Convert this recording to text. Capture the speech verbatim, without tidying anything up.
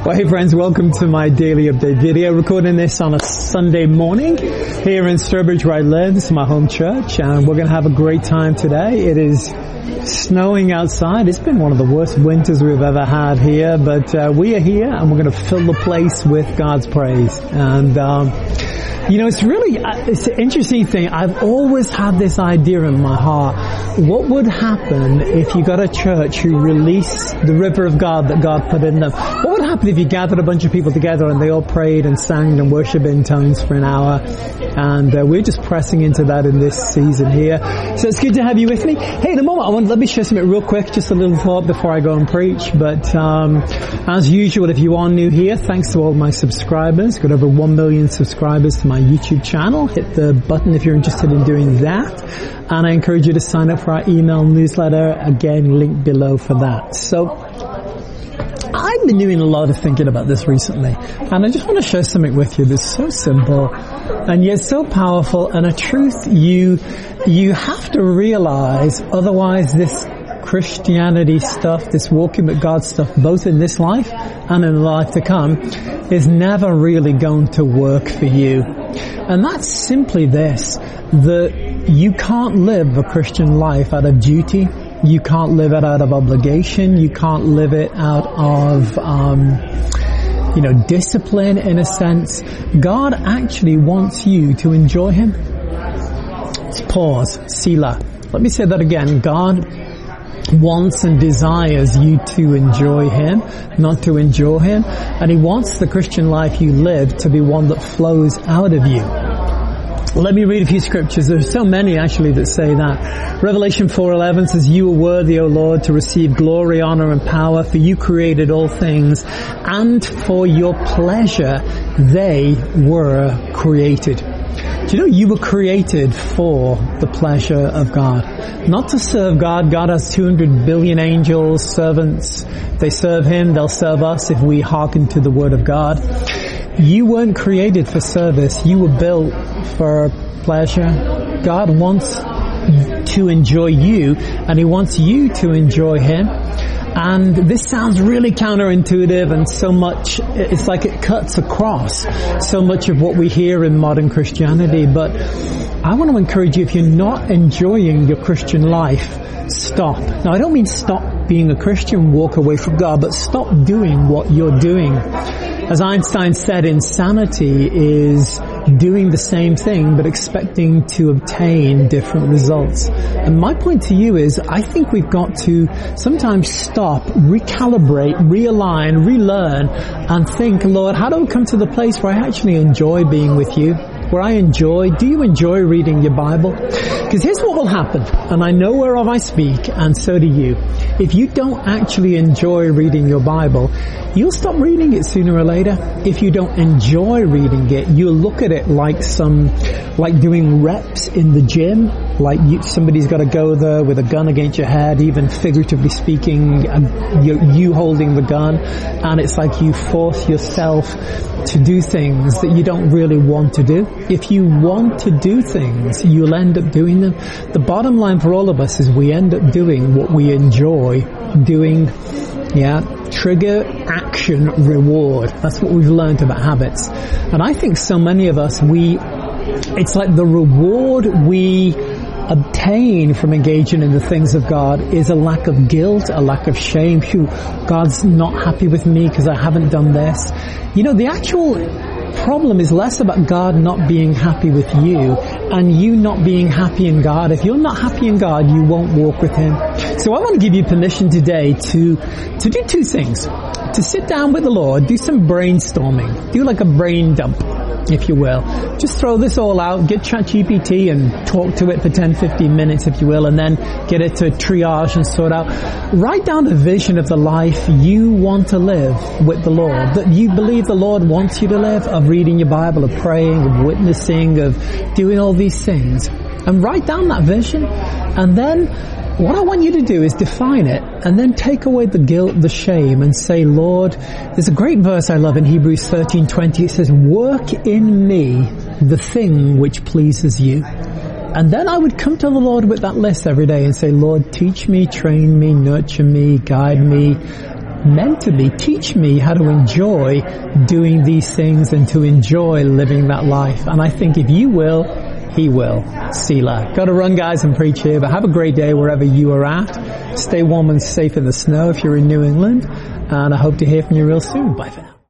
Well, hey friends, welcome to my daily update video. Recording this on a Sunday morning here in Sturbridge where I live. This is my home church and we're going to have a great time today. It is snowing outside. It's been one of the worst winters we've ever had here, but uh, we are here and we're going to fill the place with God's praise. And um You know, it's really, it's an interesting thing. I've always had this idea in my heart. What would happen if you got a church who released the river of God that God put in them? What would happen if you gathered a bunch of people together and they all prayed and sang and worshiped in tongues for an hour? And uh, we're just pressing into that in this season here. So it's good to have you with me. Hey, in a moment, I want, let me share something real quick, just a little thought before I go and preach. But um as usual, if you are new here, thanks to all my subscribers. Got over one million subscribers to my YouTube channel. Hit the button if you're interested in doing that. And I encourage you to sign up for our email newsletter. Again, link below for that. So I've been doing a lot of thinking about this recently, and I just want to share something with you that's so simple and yet so powerful, and a truth you you have to realize, otherwise this Christianity stuff, this walking with God stuff, both in this life and in the life to come, is never really going to work for you. And that's simply this, that you can't live a Christian life out of duty. You can't live it out of obligation. You can't live it out of, um, you know, discipline in a sense. God actually wants you to enjoy Him. Let's pause. Selah. Let me say that again. God wants and desires you to enjoy Him, not to endure Him. And He wants the Christian life you live to be one that flows out of you. Let me read a few scriptures. There's so many actually that say that. Revelation four eleven says, "You are worthy, O Lord, to receive glory, honor, and power, for you created all things, and for your pleasure they were created." Do you know you were created for the pleasure of God? Not to serve God. God has two hundred billion angels, servants. They serve Him, they'll serve us if we hearken to the Word of God. You weren't created for service. You were built for pleasure. God wants to enjoy you, and He wants you to enjoy Him. And this sounds really counterintuitive, and so much, it's like it cuts across so much of what we hear in modern Christianity. But I want to encourage you, if you're not enjoying your Christian life, stop. Now, I don't mean stop being a Christian, walk away from God, but stop doing what you're doing. As Einstein said, insanity is doing the same thing but expecting to obtain different results. And my point to you is, I think we've got to sometimes stop, recalibrate, realign, relearn, and think, Lord, how do I come to the place where I actually enjoy being with you? Where I enjoy, do you enjoy reading your Bible? Because here's what will happen, and I know whereof I speak, and so do you. If you don't actually enjoy reading your Bible, you'll stop reading it sooner or later. If you don't enjoy reading it, you'll look at it like some, like doing reps in the gym, like you, somebody's got to go there with a gun against your head, even figuratively speaking, and you, you holding the gun, and it's like you force yourself to do things that you don't really want to do. If you want to do things, you'll end up doing them. The bottom line for all of us is we end up doing what we enjoy doing. Yeah, trigger, action, reward. That's what we've learned about habits. And I think so many of us, we, it's like the reward we obtain from engaging in the things of God is a lack of guilt, a lack of shame. Phew, God's not happy with me because I haven't done this. You know, the actual problem is less about God not being happy with you and you not being happy in God. If you're not happy in God, you won't walk with Him. So I want to give you permission today to to do two things. To sit down with the Lord, do some brainstorming, do like a brain dump, if you will. Just throw this all out, get ChatGPT and talk to it for ten, fifteen minutes, if you will, and then get it to triage and sort out. Write down a vision of the life you want to live with the Lord, that you believe the Lord wants you to live, of reading your Bible, of praying, of witnessing, of doing all these things. And write down that vision, and then what I want you to do is define it and then take away the guilt, the shame, and say, Lord, there's a great verse I love in Hebrews thirteen twenty. It says, work in me the thing which pleases you. And then I would come to the Lord with that list every day and say, Lord, teach me, train me, nurture me, guide me, meant to be. Teach me how to enjoy doing these things and to enjoy living that life. And I think if you will, he will. Selah. Got to run, guys, and preach here, but have a great day wherever you are at. Stay warm and safe in the snow if you're in New England, and I hope to hear from you real soon. Bye for now.